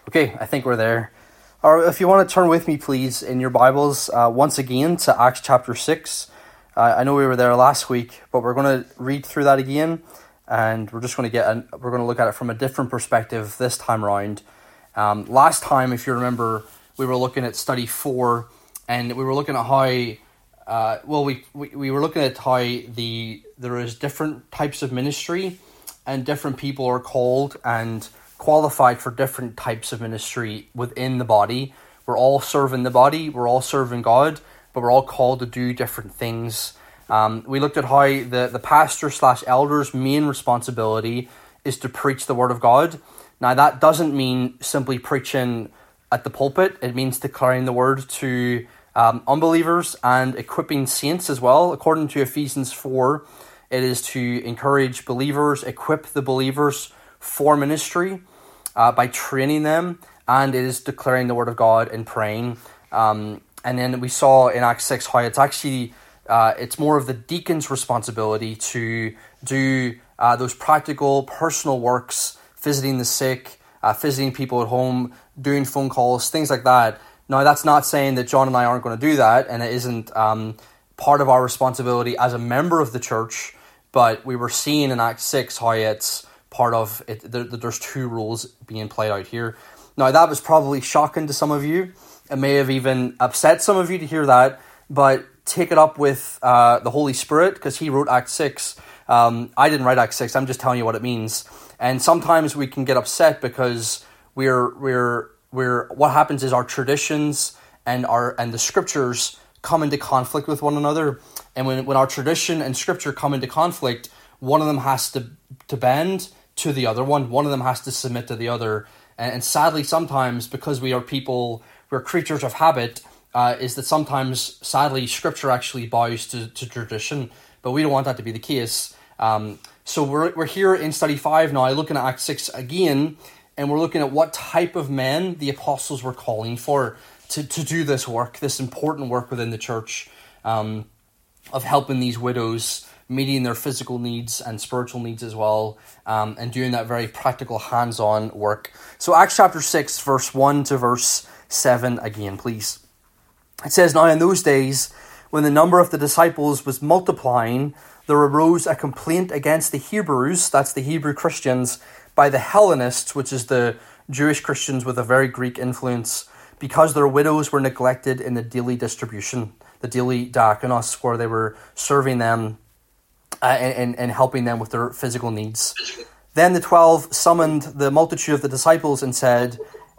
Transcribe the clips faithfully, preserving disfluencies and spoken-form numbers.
Okay, I think we're there. Or if you want to turn with me, please, in your Bibles, uh, once again to Acts chapter six. Uh, I know we were there last week, but we're going to read through that again, and we're just going to get an, we're going to look at it from a different perspective this time around. Um, last time, if you remember, we were looking at study four, and we were looking at how, uh, well, we, we we were looking at how the there is different types of ministry, and different people are called and qualified for different types of ministry within the body. We're all serving the body, we're all serving God, but we're all called to do different things. Um, we looked at how the, the pastor slash elder's main responsibility is to preach the word of God. Now that doesn't mean simply preaching at the pulpit, it means declaring the word to um, unbelievers and equipping saints as well. According to Ephesians four, it is to encourage believers, equip the believers for ministry uh, by training them, and it is declaring the word of God and praying. Um, and then we saw in Acts six how it's actually, uh, it's more of the deacon's responsibility to do uh, those practical, personal works, visiting the sick, uh, visiting people at home, doing phone calls, things like that. Now, that's not saying that John and I aren't going to do that, and it isn't um, part of our responsibility as a member of the church, but we were seeing in Acts six how it's part of it. There, there's two rules being played out here. Now, that was probably shocking to some of you. It may have even upset some of you to hear that, but take it up with uh, the Holy Spirit, because he wrote Acts six. Um, I didn't write Acts six. I'm just telling you what it means. And sometimes we can get upset because we're we're we're what happens is our traditions and our and the scriptures come into conflict with one another. And when when our tradition and scripture come into conflict, one of them has to to bend to the other one. One of them has to submit to the other. And, and sadly, sometimes, because we are people, we're creatures of habit, uh, is that sometimes, sadly, scripture actually bows to, to tradition. But we don't want that to be the case. Um, so we're we're here in study five now, looking at Acts six again, and we're looking at what type of men the apostles were calling for to, to do this work, this important work within the church, um, of helping these widows, meeting their physical needs and spiritual needs as well, um, and doing that very practical hands-on work. So Acts chapter six, verse one to verse seven again, please. It says, "Now in those days, when the number of the disciples was multiplying, there arose a complaint against the Hebrews," that's the Hebrew Christians, "by the Hellenists," which is the Jewish Christians with a very Greek influence, "because their widows were neglected in the daily distribution," the daily diakonos, where they were serving them Uh, and, and helping them with their physical needs. Then the twelve summoned the multitude of the disciples and said,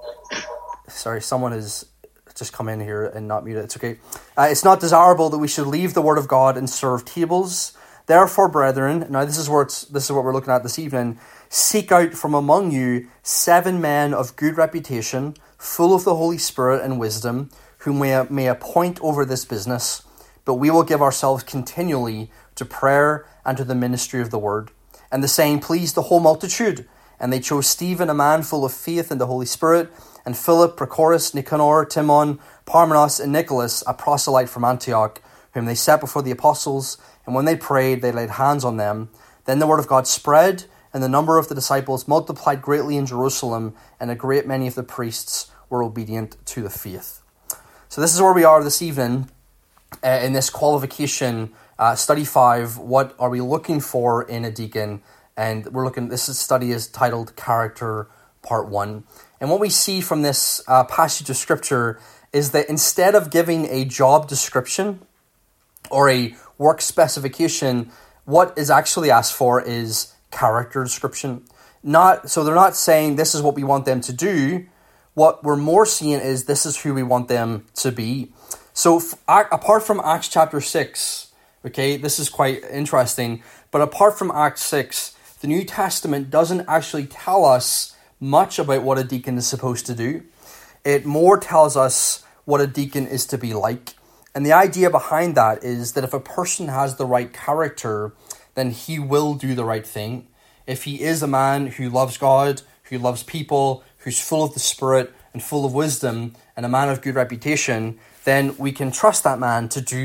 sorry, someone has just come in here and not muted, it's okay. Uh, "It's not desirable that we should leave the word of God and serve tables. Therefore, brethren," now this is where it's, this is what we're looking at this evening, "seek out from among you seven men of good reputation, full of the Holy Spirit and wisdom, whom we may appoint over this business. But we will give ourselves continually to prayer and to the ministry of the word." And the saying pleased the whole multitude. And they chose Stephen, a man full of faith and the Holy Spirit, and Philip, Prochorus, Nicanor, Timon, Parmenas, and Nicholas, a proselyte from Antioch, whom they set before the apostles. And when they prayed, they laid hands on them. Then the word of God spread, and the number of the disciples multiplied greatly in Jerusalem, and a great many of the priests were obedient to the faith. So this is where we are this evening, uh, in this qualification. Uh, study five, what are we looking for in a deacon? And we're looking, this study is titled Character Part one. And what we see from this uh, passage of scripture is that instead of giving a job description or a work specification, what is actually asked for is character description. Not, so they're not saying this is what we want them to do. What we're more seeing is this is who we want them to be. So f- apart from Acts chapter six, okay, this is quite interesting. But apart from Acts six, the New Testament doesn't actually tell us much about what a deacon is supposed to do. It more tells us what a deacon is to be like. And the idea behind that is that if a person has the right character, then he will do the right thing. If he is a man who loves God, who loves people, who's full of the Spirit and full of wisdom, and a man of good reputation, then we can trust that man to do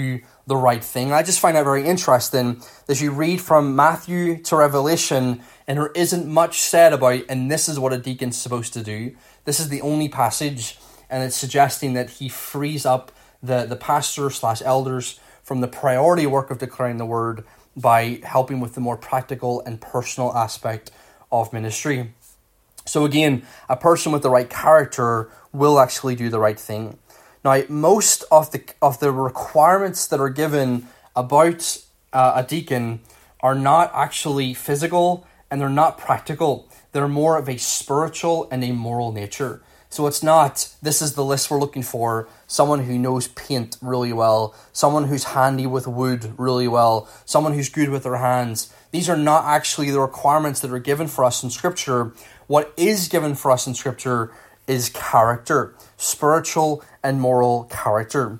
the right thing. I just find that very interesting as you read from Matthew to Revelation, and there isn't much said about, and this is what a deacon's supposed to do. This is the only passage, and it's suggesting that he frees up the, the pastor slash elders from the priority work of declaring the word by helping with the more practical and personal aspect of ministry. So again, a person with the right character will actually do the right thing. Now, most of the of the requirements that are given about uh, a deacon are not actually physical, and they're not practical. They're more of a spiritual and a moral nature. So it's not, this is the list we're looking for, someone who knows paint really well, someone who's handy with wood really well, someone who's good with their hands. These are not actually the requirements that are given for us in Scripture. What is given for us in Scripture is character, spiritual and moral character.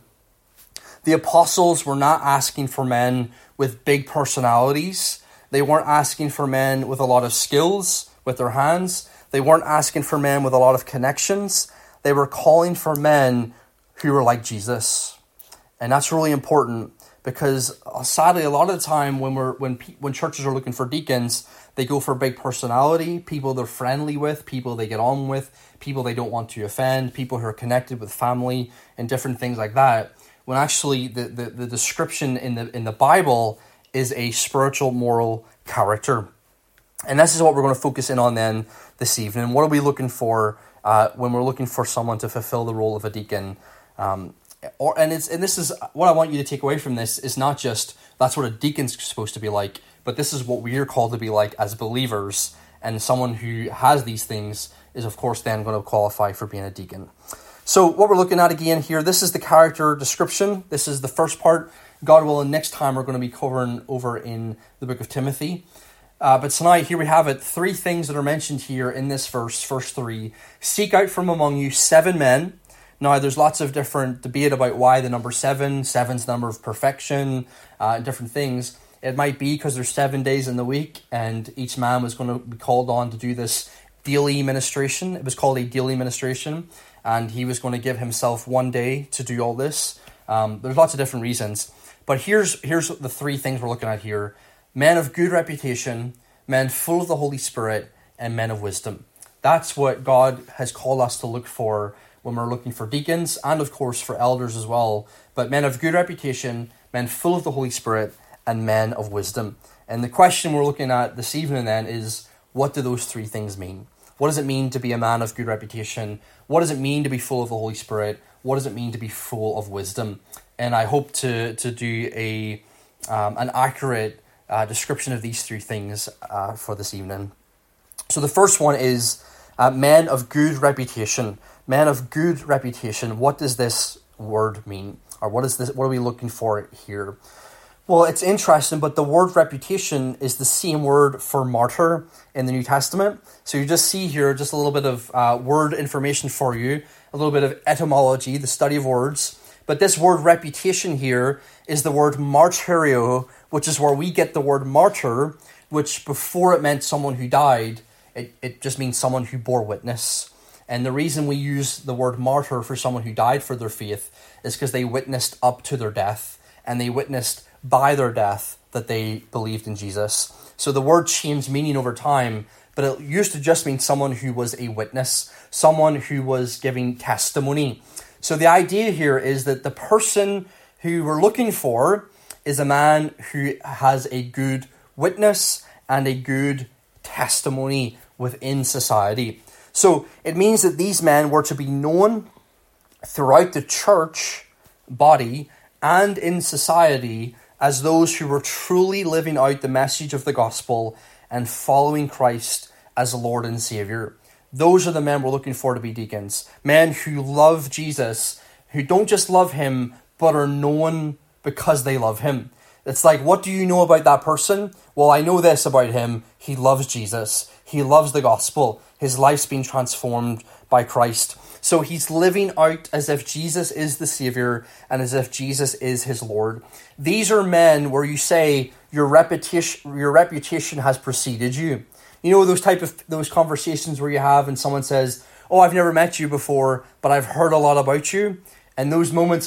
The apostles were not asking for men with big personalities. They weren't asking for men with a lot of skills with their hands. They weren't asking for men with a lot of connections. They were calling for men who were like Jesus. And that's really important because uh, sadly, a lot of the time when we're when when churches are looking for deacons, they go for big personality, people they're friendly with, people they get on with, people they don't want to offend, people who are connected with family and different things like that. When actually the, the, the description in the in the Bible is a spiritual, moral character. And this is what we're going to focus in on then this evening. What are we looking for uh, when we're looking for someone to fulfill the role of a deacon? Um, or and it's and this is what I want you to take away from this is not just that's what a deacon's supposed to be like, but this is what we are called to be like as believers. And someone who has these things is, of course, then going to qualify for being a deacon. So what we're looking at again here, this is the character description. This is the first part. God willing, next time we're going to be covering over in the book of Timothy. Uh, but tonight, here we have it. Three things that are mentioned here in this verse, verse three. Seek out from among you seven men. Now, there's lots of different debate about why the number seven. Seven's the number of perfection, uh, and different things. It might be because there's seven days in the week, and each man was going to be called on to do this daily ministration. It was called a daily ministration, and he was going to give himself one day to do all this. Um, there's lots of different reasons. But here's here's the three things we're looking at here. Men of good reputation, men full of the Holy Spirit, and men of wisdom. That's what God has called us to look for when we're looking for deacons, and of course for elders as well. But men of good reputation, men full of the Holy Spirit, and men of wisdom. And the question we're looking at this evening then is, what do those three things mean? What does it mean to be a man of good reputation? What does it mean to be full of the Holy Spirit? What does it mean to be full of wisdom? And I hope to to do a um, an accurate uh, description of these three things uh, for this evening. So the first one is uh, men of good reputation. Men of good reputation. What does this word mean? Or what is this? What are we looking for here? Well, it's interesting, but the word reputation is the same word for martyr in the New Testament. So you just see here just a little bit of uh, word information for you, a little bit of etymology, the study of words. But this word reputation here is the word martyrio, which is where we get the word martyr, which before it meant someone who died, it, it just means someone who bore witness. And the reason we use the word martyr for someone who died for their faith is because they witnessed up to their death, and they witnessed by their death that they believed in Jesus. So the word changed meaning over time, but it used to just mean someone who was a witness, someone who was giving testimony. So the idea here is that the person who we're looking for is a man who has a good witness and a good testimony within society. So it means that these men were to be known throughout the church body and in society as those who were truly living out the message of the gospel and following Christ as Lord and Savior. Those are the men we're looking for to be deacons. Men who love Jesus, who don't just love him, but are known because they love him. It's like, what do you know about that person? Well, I know this about him. He loves Jesus. He loves the gospel. His life's been transformed by Christ. So he's living out as if Jesus is the Savior and as if Jesus is his Lord. These are men where you say your reputation, your reputation has preceded you. You know those type of those conversations where you have and someone says, "Oh, I've never met you before, but I've heard a lot about you." And those moments of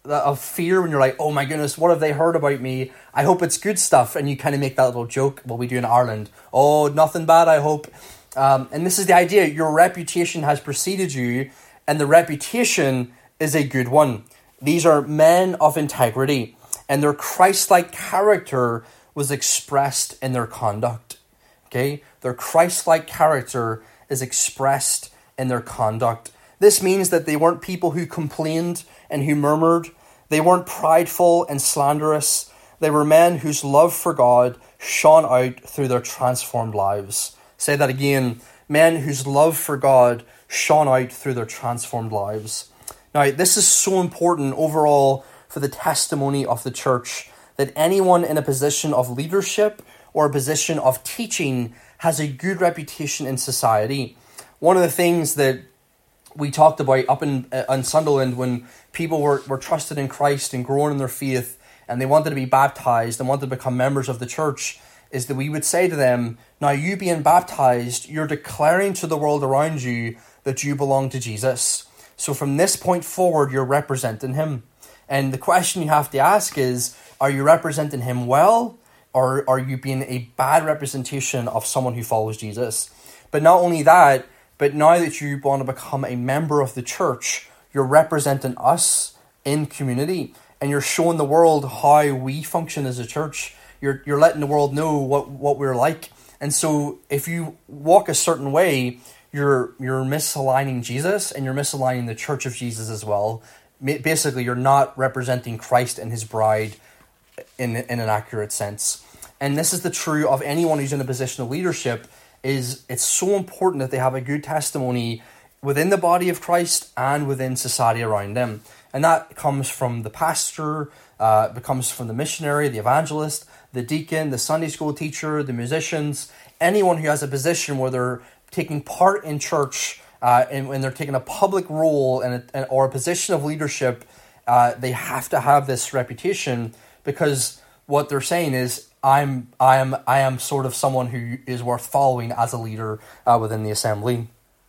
of fear when you're like, oh my goodness, what have they heard about me? I hope it's good stuff. And you kind of make that little joke, what we do in Ireland. Oh, nothing bad, I hope. Um, and this is the idea. Your reputation has preceded you, and the reputation is a good one. These are men of integrity, and their Christ-like character was expressed in their conduct. Okay? Their Christ-like character is expressed in their conduct. This means that they weren't people who complained and who murmured. They weren't prideful and slanderous. They were men whose love for God shone out through their transformed lives. Say that again. Men whose love for God shone out through their transformed lives. Now, this is so important overall for the testimony of the church, that anyone in a position of leadership or a position of teaching has a good reputation in society. One of the things that we talked about up in, uh, in Sunderland when people were, were trusted in Christ and growing in their faith and they wanted to be baptized and wanted to become members of the church is that we would say to them, now you being baptized, you're declaring to the world around you that you belong to Jesus. So from this point forward, you're representing him. And the question you have to ask is, are you representing him well, or are you being a bad representation of someone who follows Jesus? But not only that, but now that you want to become a member of the church, you're representing us in community, and you're showing the world how we function as a church. You're you're letting the world know what, what we're like. And so if you walk a certain way, you're you're misaligning Jesus, and you're misaligning the church of Jesus as well. Basically, you're not representing Christ and his bride in, in an accurate sense. And this is the true of anyone who's in a position of leadership. Is it's so important that they have a good testimony within the body of Christ and within society around them. And that comes from the pastor, uh, it comes from the missionary, the evangelist, the deacon, the Sunday school teacher, the musicians, anyone who has a position where they're taking part in church uh, and when they're taking a public role and or a position of leadership, uh, they have to have this reputation, because what they're saying is, I'm I am I am sort of someone who is worth following as a leader uh, within the assembly.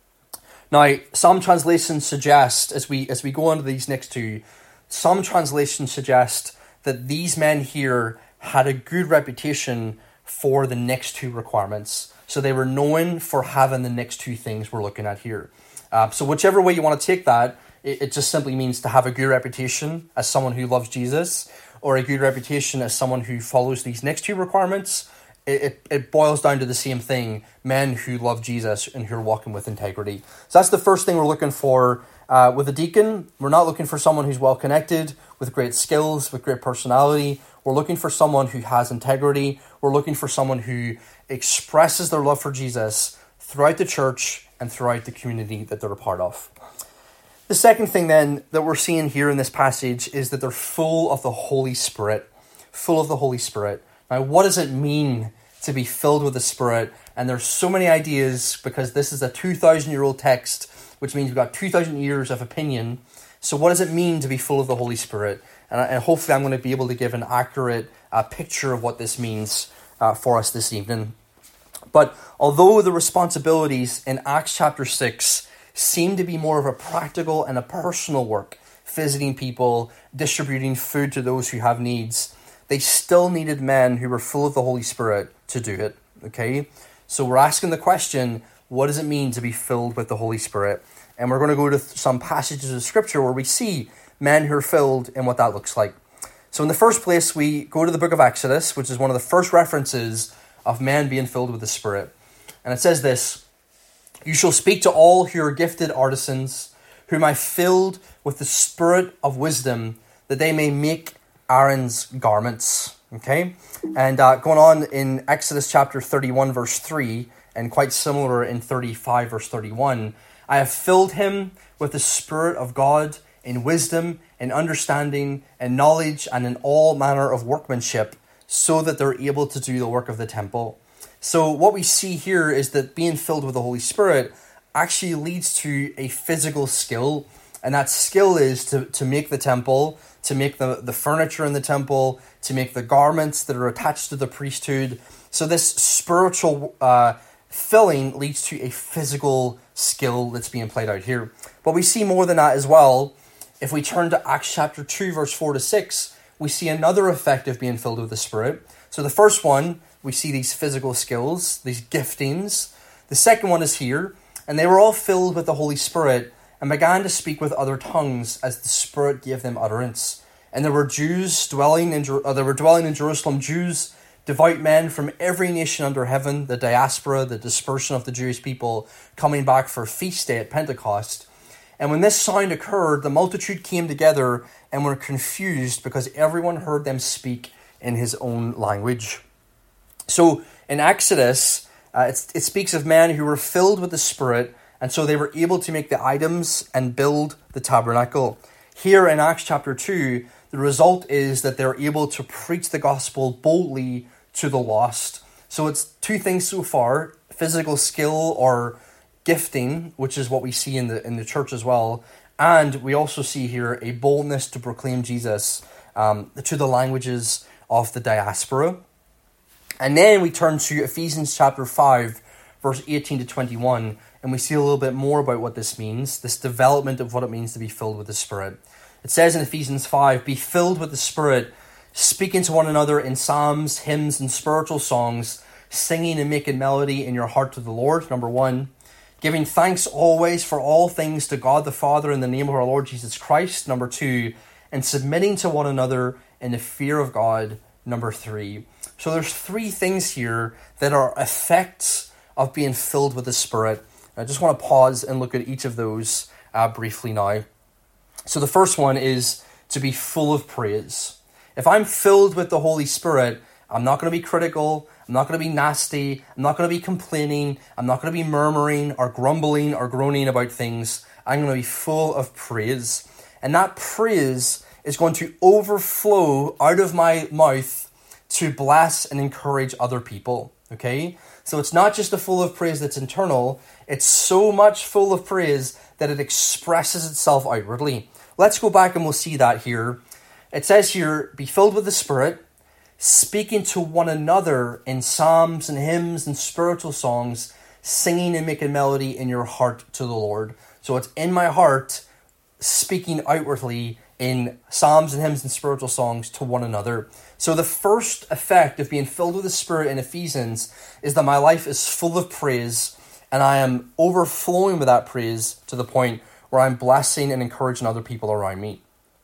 Now, some translations suggest, as we as we go on to these next two, some translations suggest that these men here had a good reputation for the next two requirements. So they were known for having the next two things we're looking at here. Uh, so whichever way you want to take that, it, it just simply means to have a good reputation as someone who loves Jesus, or a good reputation as someone who follows these next two requirements. It, it, it boils down to the same thing, men who love Jesus and who are walking with integrity. So that's the first thing we're looking for uh, with a deacon. We're not looking for someone who's well-connected, with great skills, with great personality. We're looking for someone who has integrity. We're looking for someone who expresses their love for Jesus throughout the church and throughout the community that they're a part of. The second thing then that we're seeing here in this passage is that they're full of the Holy Spirit. Full of the Holy Spirit. Now, what does it mean to be filled with the Spirit? And there's so many ideas, because this is a two thousand year old text, which means we've got two thousand years of opinion. So what does it mean to be full of the Holy Spirit? And, and hopefully I'm going to be able to give an accurate uh, picture of what this means uh, for us this evening. But although the responsibilities in Acts chapter six seem to be more of a practical and a personal work, visiting people, distributing food to those who have needs, they still needed men who were full of the Holy Spirit to do it, okay? So we're asking the question, what does it mean to be filled with the Holy Spirit? And we're going to go to some passages of Scripture where we see men who are filled and what that looks like. So in the first place, we go to the book of Exodus, which is one of the first references of men being filled with the Spirit. And it says this, "You shall speak to all who are gifted artisans, whom I filled with the spirit of wisdom, that they may make Aaron's garments." Okay? And uh, going on in Exodus chapter thirty-one, verse three, and quite similar in thirty-five, verse thirty-one, "I have filled him with the Spirit of God in wisdom, in understanding, in knowledge, and in all manner of workmanship, so that they're able to do the work of the temple." So what we see here is that being filled with the Holy Spirit actually leads to a physical skill. And that skill is to, to make the temple, to make the, the furniture in the temple, to make the garments that are attached to the priesthood. So this spiritual uh, filling leads to a physical skill that's being played out here. But we see more than that as well. If we turn to Acts chapter two, verse four to six, we see another effect of being filled with the Spirit. So the first one, we see these physical skills, these giftings. The second one is here, and they were all filled with the Holy Spirit and began to speak with other tongues as the Spirit gave them utterance. And there were Jews dwelling in uh, there were dwelling in Jerusalem, Jews, devout men from every nation under heaven, the diaspora, the dispersion of the Jewish people, coming back for feast day at Pentecost. And when this sound occurred, the multitude came together and were confused because everyone heard them speak in his own language. So in Exodus, uh, it, it speaks of men who were filled with the Spirit, and so they were able to make the items and build the tabernacle. Here in Acts chapter two, the result is that they're able to preach the gospel boldly to the lost. So it's two things so far: physical skill or gifting, which is what we see in the in the church as well. And we also see here a boldness to proclaim Jesus um, to the languages of the diaspora. And then we turn to Ephesians chapter five, verse eighteen to twenty-one, and we see a little bit more about what this means, this development of what it means to be filled with the Spirit. It says in Ephesians five, "Be filled with the Spirit, speaking to one another in psalms, hymns, and spiritual songs, singing and making melody in your heart to the Lord." Number one, "Giving thanks always for all things to God the Father in the name of our Lord Jesus Christ." Number two, "And submitting to one another in the fear of God." Number three. So there's three things here that are effects of being filled with the Spirit. I just want to pause and look at each of those uh, briefly now. So the first one is to be full of praise. If I'm filled with the Holy Spirit, I'm not going to be critical, I'm not going to be nasty, I'm not going to be complaining, I'm not going to be murmuring or grumbling or groaning about things. I'm going to be full of praise. And that praise is going to overflow out of my mouth to bless and encourage other people. Okay? So it's not just a full of praise that's internal, it's so much full of praise that it expresses itself outwardly. Let's go back and we'll see that here. It says here, "Be filled with the Spirit, speaking to one another in psalms and hymns and spiritual songs, singing and making melody in your heart to the Lord." So it's in my heart, speaking outwardly in psalms and hymns and spiritual songs to one another. So the first effect of being filled with the Spirit in Ephesians is that my life is full of praise, and I am overflowing with that praise to the point where I'm blessing and encouraging other people around me.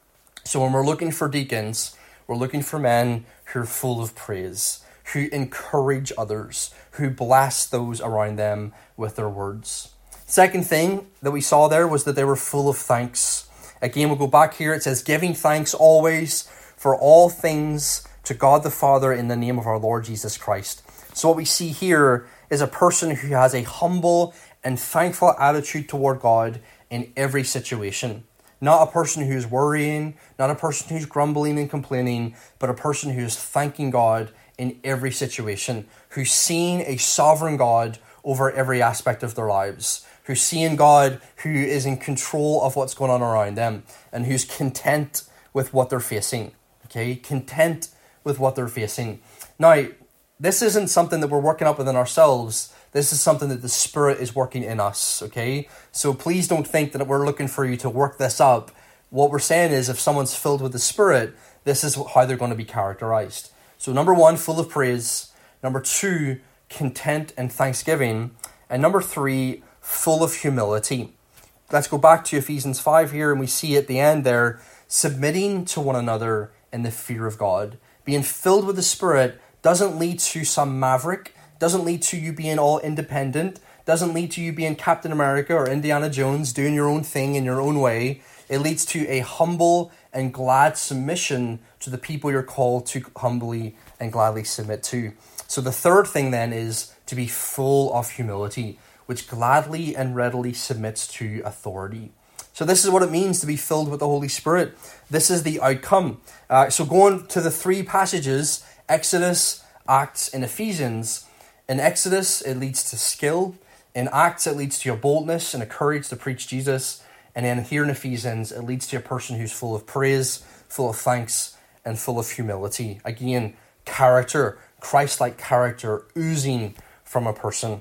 So when we're looking for deacons, we're looking for men who are full of praise, who encourage others, who bless those around them with their words. Second thing that we saw there was that they were full of thanks. Again, we'll go back here. It says, "Giving thanks always for all things to God the Father in the name of our Lord Jesus Christ." So what we see here is a person who has a humble and thankful attitude toward God in every situation. Not a person who's worrying, not a person who's grumbling and complaining, but a person who is thanking God in every situation, who's seeing a sovereign God over every aspect of their lives, who's seeing God who is in control of what's going on around them, and who's content with what they're facing. Okay, content with what they're facing. Now, this isn't something that we're working up within ourselves. This is something that the Spirit is working in us, okay? So please don't think that we're looking for you to work this up. What we're saying is if someone's filled with the Spirit, this is how they're going to be characterized. So number one, full of praise. Number two, content and thanksgiving. And number three, full of humility. Let's go back to Ephesians five here, and we see at the end there, submitting to one another in the fear of God. Being filled with the Spirit doesn't lead to some maverick, doesn't lead to you being all independent, doesn't lead to you being Captain America or Indiana Jones doing your own thing in your own way. It leads to a humble and glad submission to the people you're called to humbly and gladly submit to. So the third thing then is to be full of humility, which gladly and readily submits to authority. So this is what it means to be filled with the Holy Spirit. This is the outcome. Uh, so going to the three passages, Exodus, Acts, and Ephesians. In Exodus, it leads to skill. In Acts, it leads to a boldness and a courage to preach Jesus. And then here in Ephesians, it leads to a person who's full of praise, full of thanks, and full of humility. Again, character, Christ-like character oozing from a person.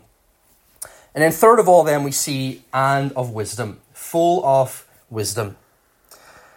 And then third of all, then we see, and of wisdom, full of wisdom.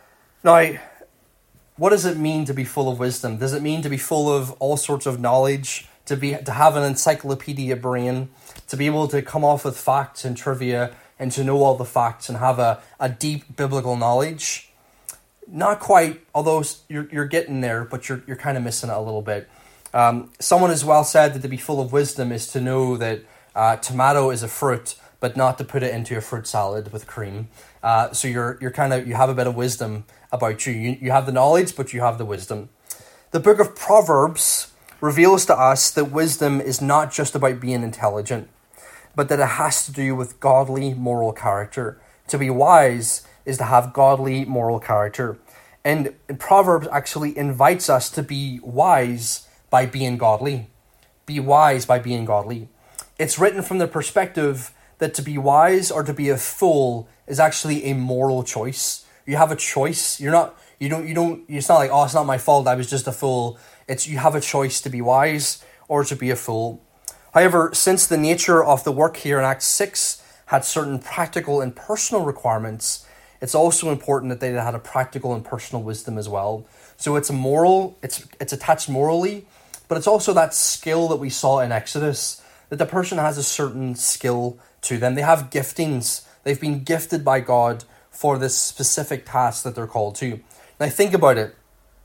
Now, what does it mean to be full of wisdom? Does it mean to be full of all sorts of knowledge, to be to have an encyclopedia brain, to be able to come off with facts and trivia and to know all the facts and have a, a deep biblical knowledge? Not quite, although you're you're getting there, but you're you're kind of missing it a little bit. Um, someone has well said that to be full of wisdom is to know that uh, tomato is a fruit, but not to put it into a fruit salad with cream. Uh, so you're you're kind of you have a bit of wisdom about you. you. You have the knowledge, but you have the wisdom. The book of Proverbs reveals to us that wisdom is not just about being intelligent, but that it has to do with godly moral character. To be wise is to have godly moral character. And Proverbs actually invites us to be wise by being godly. Be wise by being godly. It's written from the perspective that to be wise or to be a fool is actually a moral choice. You have a choice. You're not, you don't, you don't, it's not like, oh, it's not my fault, I was just a fool. It's, you have a choice to be wise or to be a fool. However, since the nature of the work here in Acts six had certain practical and personal requirements, it's also important that they had a practical and personal wisdom as well. So it's a moral, it's it's attached morally, but it's also that skill that we saw in Exodus, that the person has a certain skill to them. They have giftings. They've been gifted by God for this specific task that they're called to. Now think about it.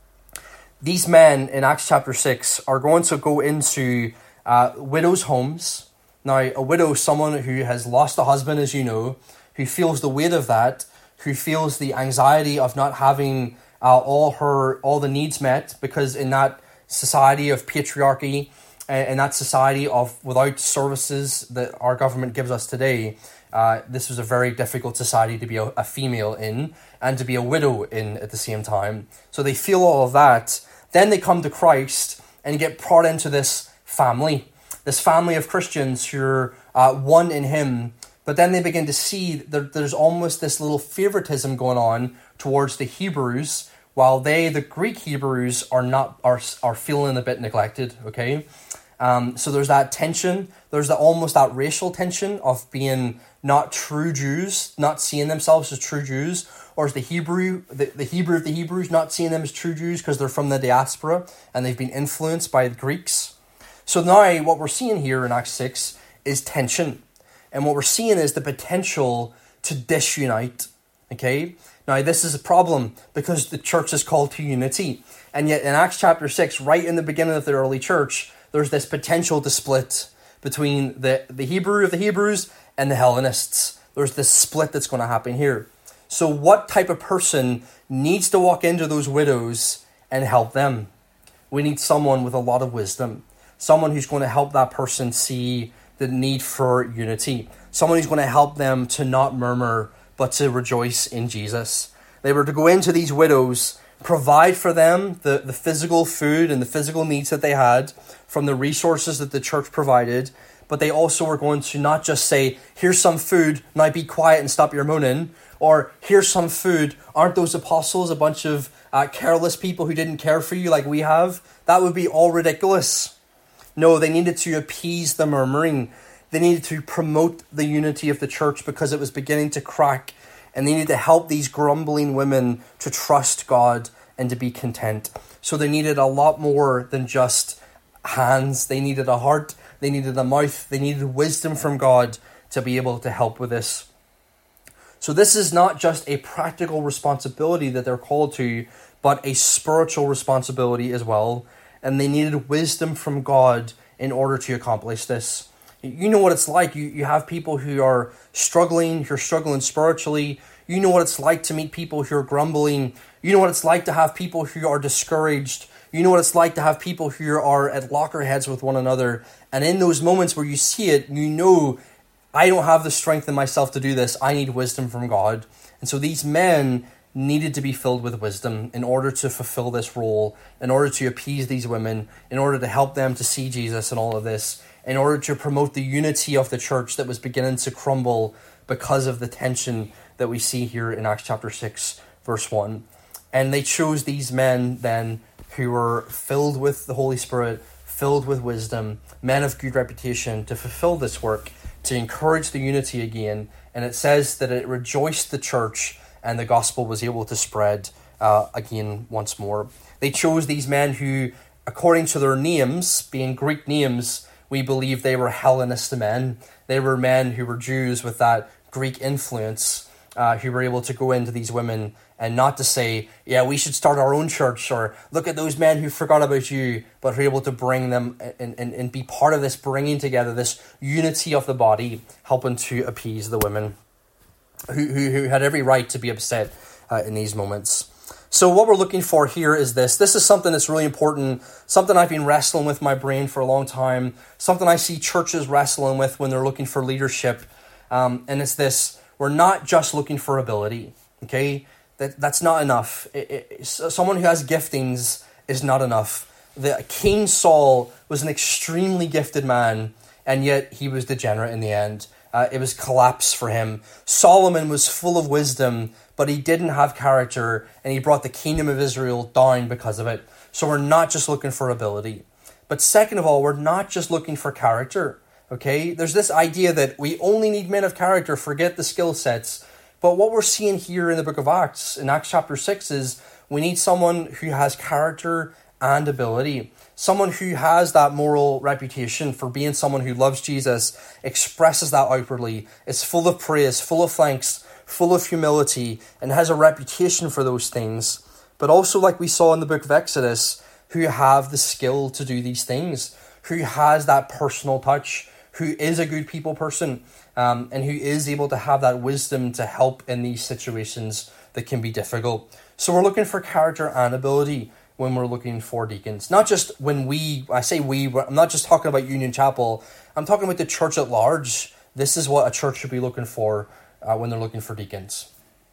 These men in Acts chapter six are going to go into uh, widows' homes. Now, a widow is someone who has lost a husband, as you know, who feels the weight of that, who feels the anxiety of not having uh, all her all the needs met, because in that society of patriarchy, uh, in that society of without services that our government gives us today, uh, this was a very difficult society to be a, a female in and to be a widow in at the same time. So they feel all of that. Then they come to Christ and get brought into this family, this family of Christians who are uh, one in Him. But then they begin to see that there's almost this little favoritism going on towards the Hebrews, while they, the Greek Hebrews, are not are are feeling a bit neglected. Okay, um, so there's that tension. There's the almost that racial tension of being not true Jews, not seeing themselves as true Jews, or as the Hebrew, the, the Hebrew of the Hebrews, not seeing them as true Jews because they're from the diaspora and they've been influenced by the Greeks. So now what we're seeing here in Acts six is tension. And what we're seeing is the potential to disunite, okay? Now, this is a problem because the church is called to unity. And yet in Acts chapter six, right in the beginning of the early church, there's this potential to split between the, the Hebrew of the Hebrews and the Hellenists. There's this split that's going to happen here. So what type of person needs to walk into those widows and help them? We need someone with a lot of wisdom. Someone who's going to help that person see the need for unity. Someone who's going to help them to not murmur, but to rejoice in Jesus. They were to go into these widows, provide for them the, the physical food and the physical needs that they had from the resources that the church provided, but they also were going to not just say, here's some food, now be quiet and stop your moaning, or here's some food, aren't those apostles a bunch of uh, careless people who didn't care for you like we have? That would be all ridiculous. No, they needed to appease the murmuring. They needed to promote the unity of the church because it was beginning to crack. And they needed to help these grumbling women to trust God and to be content. So they needed a lot more than just hands. They needed a heart. They needed a mouth. They needed wisdom from God to be able to help with this. So this is not just a practical responsibility that they're called to, but a spiritual responsibility as well. And they needed wisdom from God in order to accomplish this. You know what it's like. You, you have people who are struggling, who are struggling spiritually. You know what it's like to meet people who are grumbling. You know what it's like to have people who are discouraged. You know what it's like to have people who are at loggerheads with one another. And in those moments where you see it, you know, I don't have the strength in myself to do this. I need wisdom from God. And so these men needed to be filled with wisdom in order to fulfill this role, in order to appease these women, in order to help them to see Jesus and all of this, in order to promote the unity of the church that was beginning to crumble because of the tension that we see here in Acts chapter six, verse one. And they chose these men then who were filled with the Holy Spirit, filled with wisdom, men of good reputation, to fulfill this work, to encourage the unity again. And it says that it rejoiced the church and the gospel was able to spread uh, again once more. They chose these men who, according to their names, being Greek names, we believe they were Hellenist men. They were men who were Jews with that Greek influence, uh, who were able to go into these women and not to say, yeah, we should start our own church, or look at those men who forgot about you, but were able to bring them and, and, and be part of this bringing together, this unity of the body, helping to appease the women who, who, who had every right to be upset uh, in these moments. So what we're looking for here is this. This is something that's really important, something I've been wrestling with my brain for a long time, something I see churches wrestling with when they're looking for leadership. Um, and it's this: we're not just looking for ability, okay? That That's not enough. It, it, someone who has giftings is not enough. The King Saul was an extremely gifted man, and yet he was degenerate in the end. Uh, it was collapse for him. Solomon was full of wisdom, but he didn't have character, and he brought the kingdom of Israel down because of it. So we're not just looking for ability. But second of all, we're not just looking for character, okay? There's this idea that we only need men of character, forget the skill sets. But what we're seeing here in the book of Acts, in Acts chapter six, is we need someone who has character and ability. Someone who has that moral reputation for being someone who loves Jesus, expresses that outwardly, is full of praise, full of thanks, full of humility, and has a reputation for those things. But also, like we saw in the book of Exodus, who have the skill to do these things, who has that personal touch, who is a good people person, um, and who is able to have that wisdom to help in these situations that can be difficult. So we're looking for character and ability when we're looking for deacons. Not just when we, I say we, I'm not just talking about Union Chapel, I'm talking about the church at large. This is what a church should be looking for uh, when they're looking for deacons.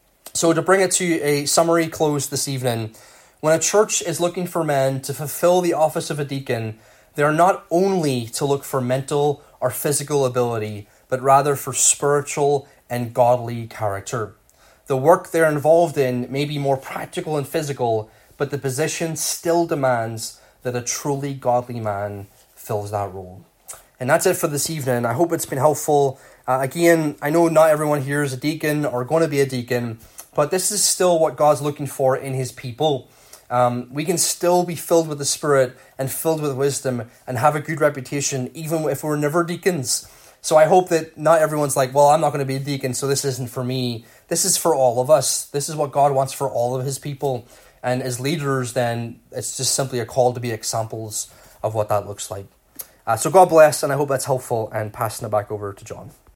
So to bring it to a summary close this evening, when a church is looking for men to fulfill the office of a deacon, they're not only to look for mental or physical ability, but rather for spiritual and godly character. The work they're involved in may be more practical and physical, but the position still demands that a truly godly man fills that role. And that's it for this evening. I hope it's been helpful. Uh, again, I know not everyone here is a deacon or going to be a deacon, but this is still what God's looking for in his people. Um, we can still be filled with the Spirit and filled with wisdom and have a good reputation, even if we're never deacons. So I hope that not everyone's like, well, I'm not going to be a deacon, so this isn't for me. This is for all of us. This is what God wants for all of his people. And as leaders, then it's just simply a call to be examples of what that looks like. Uh, so God bless, and I hope that's helpful, and passing it back over to John.